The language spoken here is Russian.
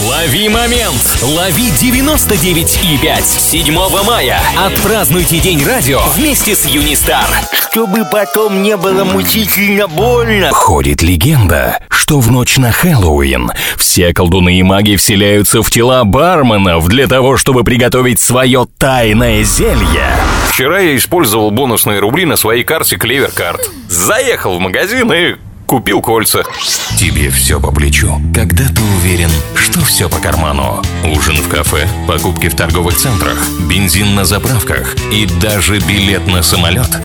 Лови момент! Лови 99,5 7 мая. Отпразднуйте День радио вместе с Юнистар. Чтобы потом не было мучительно больно. Ходит легенда, что в ночь на Хэллоуин все колдуны и маги вселяются в тела барменов для того, чтобы приготовить свое тайное зелье. Вчера я использовал бонусные рубли на своей карте Клеверкарт. Заехал в магазин и купил кольца. Тебе все по плечу, когда ты уверен, что все по карману. Ужин в кафе, покупки в торговых центрах, бензин на заправках и даже билет на самолет.